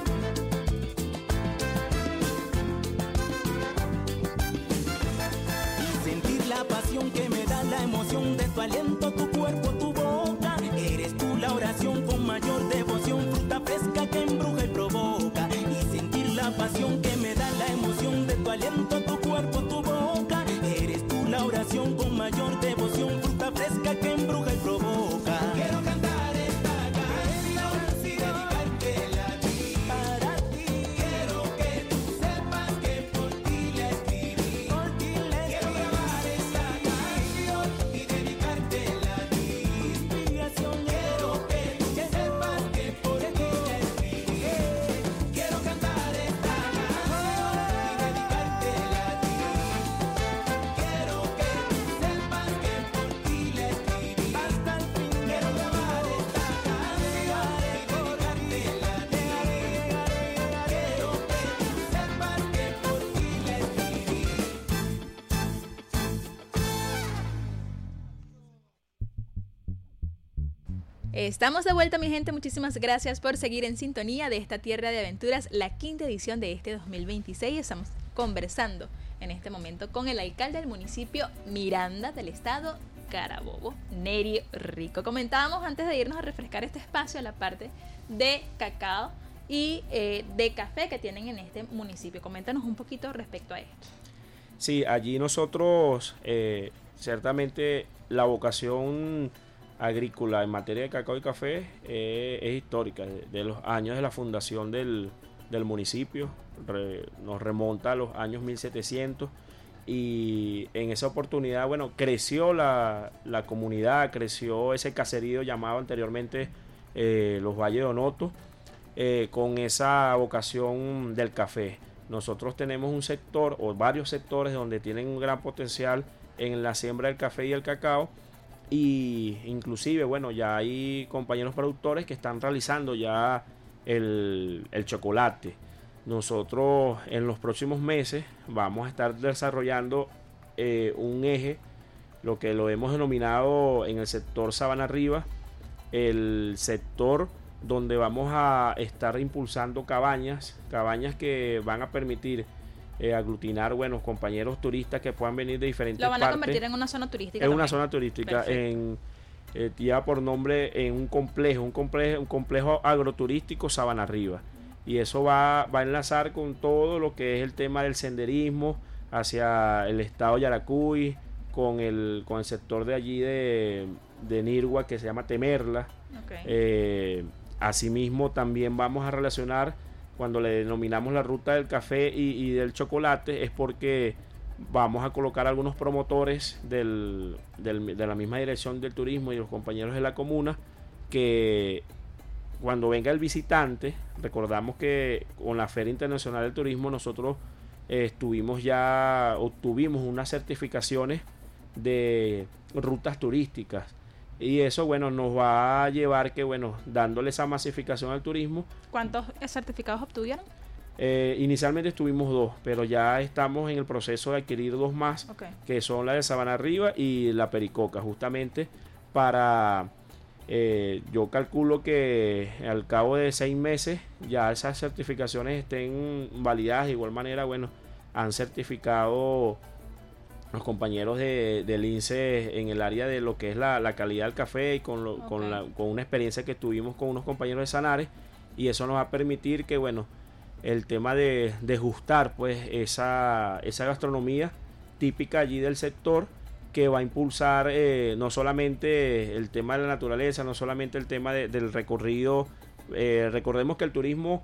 y sentir la pasión que me da la emoción de tu aliento, tu cuerpo, tu boca. Eres tú la oración con mayor devoción, fruta fresca que embruja y provoca, y sentir la pasión que me da la emoción de tu aliento, tu cuerpo, tu boca. Eres tú la oración con mayor devoción, fruta fresca que embruja y provoca. Quiero cantar esta canción y dedicártela a ti. Para ti. Quiero que tú sepas que por ti la escribí. Por ti la escribí. Quiero grabar esta canción y dedicártela a ti. Inspiración. Quiero que tú sepas que por ti la escribí. Quiero cantar esta canción y dedicártela a ti. Quiero que tú sepas que por ti la escribí. Hasta el fin. Quiero grabar esta canción y dedicártela a ti. Quiero que tú sepas que por ti la escribí. Estamos de vuelta, mi gente. Muchísimas gracias por seguir en sintonía de esta Tierra de Aventuras, la quinta edición de este dos mil veintiséis. Estamos conversando en este momento con el alcalde del municipio Miranda del estado Carabobo, Nerio Rico. Comentábamos antes de irnos a refrescar este espacio la parte de cacao y eh, de café que tienen en este municipio. Coméntanos un poquito respecto a esto. Sí, allí nosotros, eh, ciertamente la vocación agrícola en materia de cacao y café eh, es histórica, de, de los años de la fundación del, del municipio, re, nos remonta a los años mil setecientos, y en esa oportunidad, bueno, creció la, la comunidad, creció ese caserío llamado anteriormente eh, los Valles de Onoto, eh, con esa vocación del café. Nosotros tenemos un sector o varios sectores donde tienen un gran potencial en la siembra del café y el cacao, y inclusive, bueno, ya hay compañeros productores que están realizando ya el, el chocolate. Nosotros en los próximos meses vamos a estar desarrollando eh, un eje, lo que lo hemos denominado en el sector Sabana Arriba, el sector donde vamos a estar impulsando cabañas, cabañas que van a permitir eh, aglutinar buenos compañeros turistas que puedan venir de diferentes Lo van a partes. convertir en una zona turística. En una también. zona turística, Perfecto. en eh, ya por nombre en un complejo, un complejo, un complejo agroturístico Sabana Arriba. Y eso va, va a enlazar con todo lo que es el tema del senderismo hacia el estado Yaracuy, con el, con el sector de allí de, de Nirgua que se llama Temerla. Okay. Eh, asimismo también vamos a relacionar, cuando le denominamos la ruta del café y, y del chocolate, es porque vamos a colocar algunos promotores del, del, de la misma dirección del turismo y los compañeros de la comuna, que cuando venga el visitante, recordamos que con la Feria Internacional del Turismo nosotros eh, estuvimos ya, obtuvimos unas certificaciones de rutas turísticas, y eso, bueno, nos va a llevar que, bueno, dándole esa masificación al turismo. ¿Cuántos certificados obtuvieron? Eh, inicialmente estuvimos dos, pero ya estamos en el proceso de adquirir dos más, Ok. que son la de Sabana Arriba y la Pericoca, justamente para, eh, yo calculo que al cabo de seis meses ya esas certificaciones estén validadas. De igual manera, bueno, han certificado los compañeros de, del I N S E E en el área de lo que es la, la calidad del café, y con, lo- con, la- con una experiencia que tuvimos con unos compañeros de Sanare, y eso nos va a permitir que, bueno, el tema de, de ajustar pues esa, esa gastronomía típica allí del sector, que va a impulsar eh, no solamente el tema de la naturaleza, no solamente el tema de- del recorrido. Eh, recordemos que el turismo,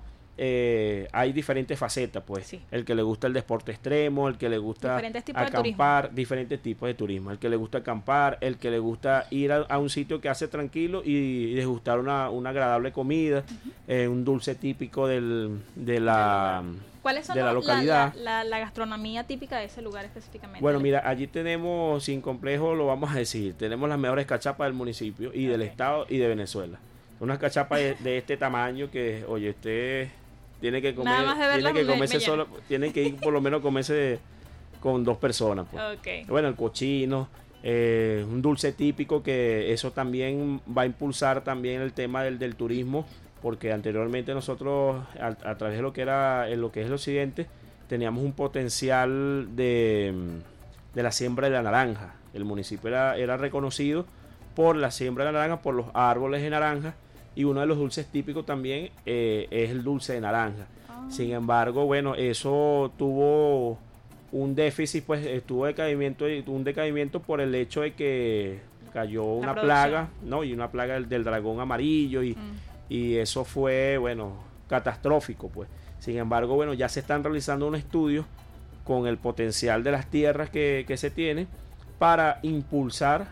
eh, hay diferentes facetas, pues Sí. el que le gusta el deporte extremo, el que le gusta Diferentes tipos de acampar, diferentes tipos de turismo, el que le gusta acampar, el que le gusta ir a, a un sitio que hace tranquilo y degustar una, una agradable comida, eh, un dulce típico del, de la ¿Cuáles son de la los- localidad. la, la- la gastronomía típica de ese lugar específicamente? Bueno, mira, allí tenemos, sin complejo lo vamos a decir, tenemos las mejores cachapas del municipio y del estado y de Venezuela. Unas cachapas de, de este tamaño que, oye, usted tiene que comer, Nada más de tiene verlas que me- comerse me llena. solo, tiene que ir por lo menos comerse con dos personas, pues. Ok. Bueno, el cochino, eh, un dulce típico, que eso también va a impulsar también el tema del, del turismo, porque anteriormente nosotros a, a través de lo que era en lo que es el occidente teníamos un potencial de, de la siembra de la naranja. El municipio era, era reconocido por la siembra de la naranja, por los árboles de naranja, y uno de los dulces típicos también eh, es el dulce de naranja. Sin embargo, bueno, eso tuvo un déficit, pues estuvo decaimiento, un decaimiento por el hecho de que cayó una producción. plaga, ¿no? Y una plaga del, del dragón amarillo, y, y eso fue, bueno, catastrófico, pues. Sin embargo, bueno, ya se están realizando unos estudios con el potencial de las tierras que, que se tiene para impulsar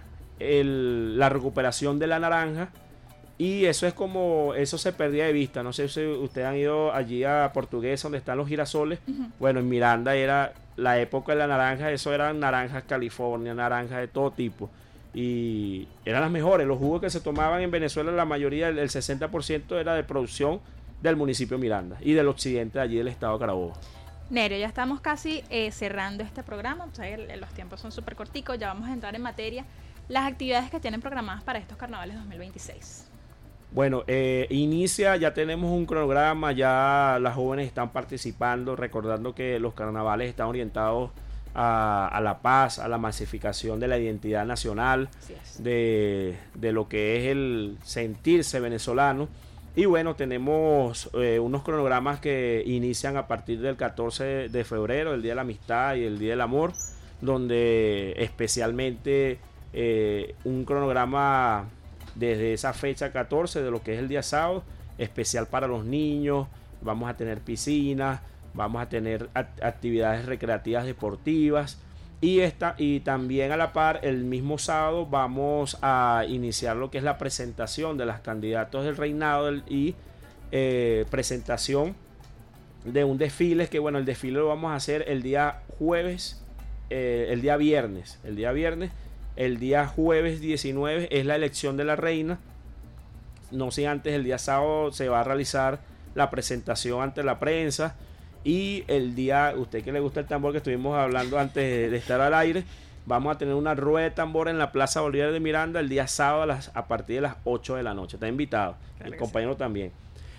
el- la recuperación de la naranja. Y eso es como, eso se perdía de vista. No sé si ustedes han ido allí a Portuguesa, donde están los girasoles. Ujú. Bueno, en Miranda era la época de la naranja, eso eran naranjas California, naranjas de todo tipo. Y eran las mejores. Los jugos que se tomaban en Venezuela, la mayoría, el, el sesenta por ciento era de producción del municipio de Miranda y del occidente de allí del estado de Carabobo. Nerio, ya estamos casi eh, cerrando este programa. O sea, el- los tiempos son súper corticos. Ya vamos a entrar en materia. Las actividades que tienen programadas para estos carnavales dos mil veintiséis. Bueno, eh, inicia, ya tenemos un cronograma, ya las jóvenes están participando, recordando que los carnavales están orientados a, a la paz, a la masificación de la identidad nacional, Así es. de, de lo que es el sentirse venezolano. Y bueno, tenemos eh, unos cronogramas que inician a partir del catorce de febrero, el Día de la Amistad y el Día del Amor, donde especialmente eh, un cronograma desde esa fecha catorce, de lo que es el día sábado, especial para los niños. Vamos a tener piscinas, vamos a tener act- actividades recreativas deportivas, y esta y también a la par el mismo sábado vamos a iniciar lo que es la presentación de las candidatos del reinado del- y eh, presentación de un desfile, que bueno, el desfile lo vamos a hacer el día jueves, eh, el día viernes, el día viernes. El día jueves diecinueve es la elección de la reina. No sé, antes el día sábado se va a realizar la presentación ante la prensa. Y el día, usted que le gusta el tambor, que estuvimos hablando antes de, de estar al aire, vamos a tener una rueda de tambor en la Plaza Bolívar de Miranda el día sábado a, las, a partir de las ocho de la noche. Está invitado, Claro el que compañero también.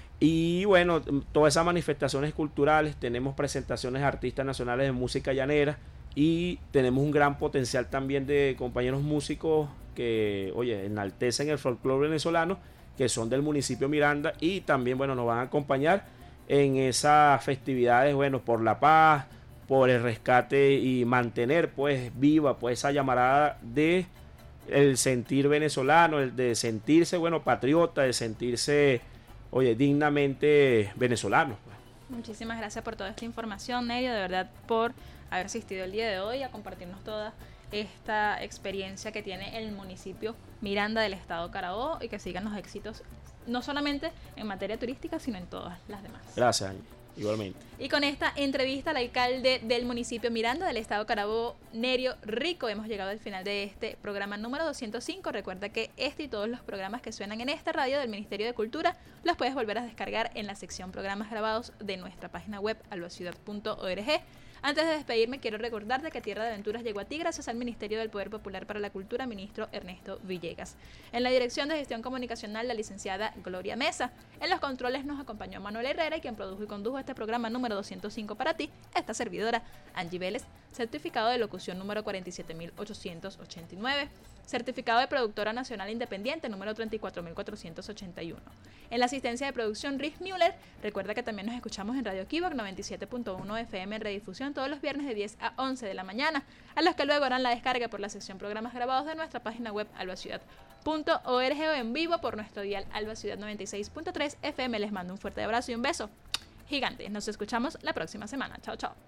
Y bueno, todas esas manifestaciones culturales, tenemos presentaciones de artistas nacionales de música llanera, y tenemos un gran potencial también de compañeros músicos que, oye, enaltecen el folclore venezolano, que son del municipio Miranda, y también, bueno, nos van a acompañar en esas festividades, bueno, por la paz, por el rescate y mantener, pues, viva, pues, esa llamarada de el sentir venezolano, el de sentirse, bueno, patriota, de sentirse, oye, dignamente venezolano, pues. Muchísimas gracias por toda esta información, Nerio, de verdad, por haber asistido el día de hoy a compartirnos toda esta experiencia que tiene el municipio Miranda del estado Carabobo, y que sigan los éxitos no solamente en materia turística, sino en todas las demás. Gracias, Ángel. Igualmente. Y con esta entrevista al alcalde del municipio Miranda del estado Carabobo, Nerio Rico, hemos llegado al final de este programa número doscientos cinco. Recuerda que este y todos los programas que suenan en esta radio del Ministerio de Cultura los puedes volver a descargar en la sección programas grabados de nuestra página web albaciudad punto org. Antes de despedirme, quiero recordarte que Tierra de Aventuras llegó a ti gracias al Ministerio del Poder Popular para la Cultura, ministro Ernesto Villegas. En la dirección de gestión comunicacional, la licenciada Gloria Mesa. En los controles nos acompañó Manuel Herrera y quien produjo y condujo este programa número doscientos cinco para ti, esta servidora, Angie Vélez, certificado de locución número cuarenta y siete mil ochocientos ochenta y nueve. Certificado de Productora Nacional Independiente número treinta y cuatro mil cuatrocientos ochenta y uno. En la asistencia de producción, Riz Müller. Recuerda que también nos escuchamos en Radio Kivoc noventa y siete punto uno F M en redifusión todos los viernes de diez a once de la mañana, a los que luego harán la descarga por la sección programas grabados de nuestra página web albaciudad punto org o en vivo por nuestro dial Albaciudad noventa y seis punto tres F M. Les mando un fuerte abrazo y un beso gigante. Nos escuchamos la próxima semana. Chao, chao.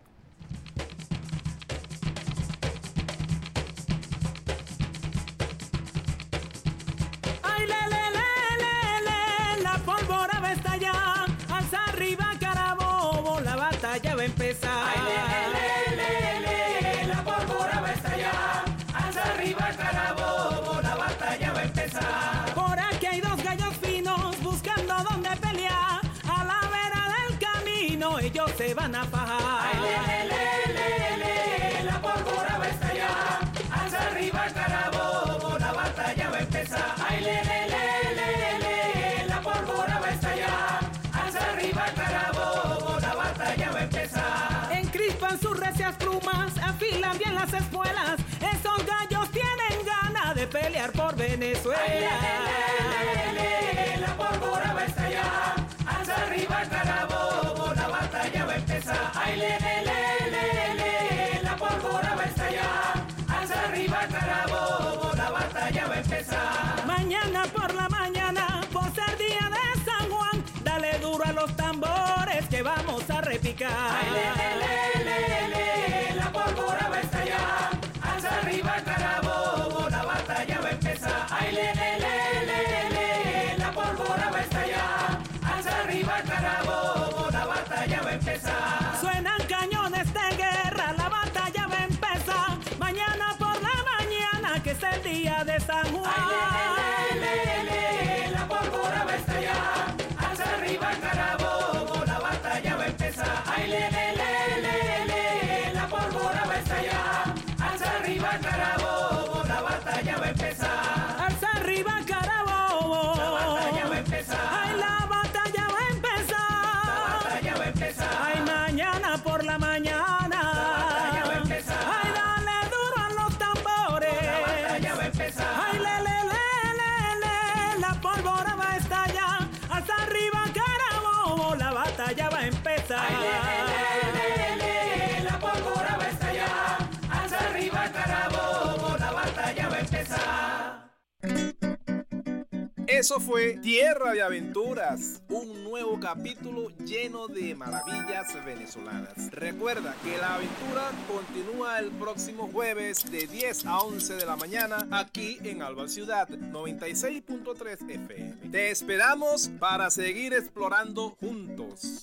Ay, le, le, le, le, le, la pólvora va a estallar, alza arriba Carabobo, la batalla va a empezar. Ay, le, le, le, le, le, la pólvora va a estallar, alza arriba Carabobo, la batalla va a empezar. Por aquí hay dos gallos finos buscando dónde pelear, a la vera del camino ellos se van a fajar. Ay, le, le, le, le, le, la pólvora va a estallar, alza arriba Carabobo, la batalla va a empezar. Ay, le, le, le, le, le, la pólvora va a estallar, alza arriba Carabobo, la batalla va a empezar. Encrispan sus recias plumas, afilan bien las espuelas, esos gallos tienen ganas de pelear por Venezuela. Ay, le, le, le, le, la pólvora va a estallar, alza arriba Carabobo, la batalla va a empezar. Ay, le, le, le, le, le, la pólvora va a estallar, alza arriba Carabobo, la batalla va a empezar. Mañana por la mañana, por ser día de San Juan, dale duro a los tambores que vamos a repicar. Ay, le, le, le, le, le, la pólvora va a estallar, alza arriba Carabobo, la batalla va a empezar. Ay, le, le, le, le, le, la pólvora va a estallar, alza arriba Carabobo, la batalla va a empezar. Suenan cañones de guerra, la batalla va a empezar. Mañana por la mañana, que es el día de San Juan. Ay, le, le, le, le, la pólvora va a estallar, alza arriba Carabobo, la batalla va a empezar. Ay, le, le, le, le, le, la pólvora va a estallar, alza arriba Carabobo, la batalla va a empezar. Alza arriba Carabobo, la batalla va a empezar. Ay, la batalla va a empezar. La batalla va a empezar. Ay, mañana por la mañana, la batalla va a empezar. Ay, dale duro a los tambores, la batalla va a empezar. Ay, le, le, le, le, le, la pólvora va a estallar, alza arriba Carabobo, la batalla va a empezar. Ay, le, le, le, le, la pólvora va a estallar, alza arriba Carabobo, la batalla va a empezar. Eso fue Tierra de Aventuras, un nuevo capítulo lleno de maravillas venezolanas. Recuerda que la aventura continúa el próximo jueves de diez a once de la mañana aquí en Albaciudad noventa y seis punto tres F M. Te esperamos para seguir explorando juntos.